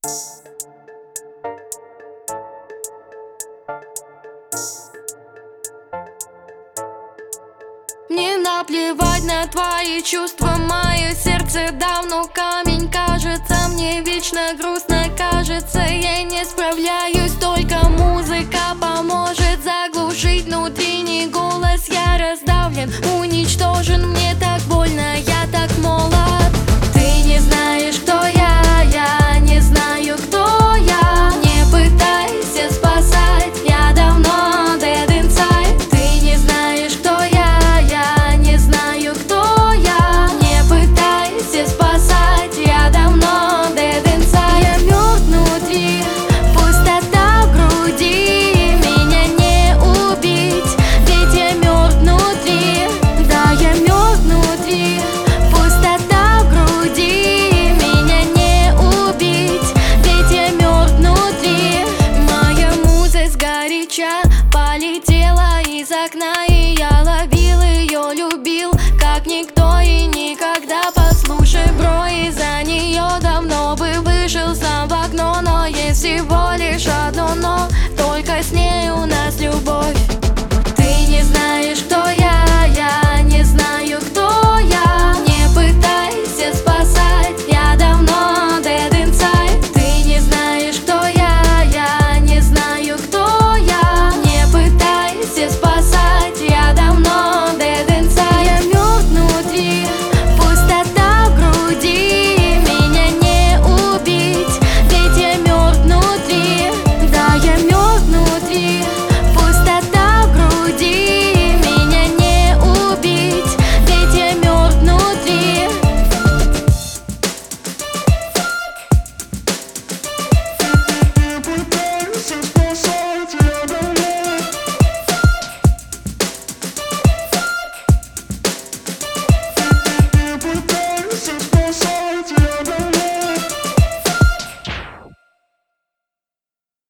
Мне наплевать на твои чувства, мое сердце давно камень. Кажется, мне вечно грустно, кажется, я не справляюсь. Только музыка поможет заглушить внутренний голос. Я раздавлен, уничтожен, мне так больно, я так молод.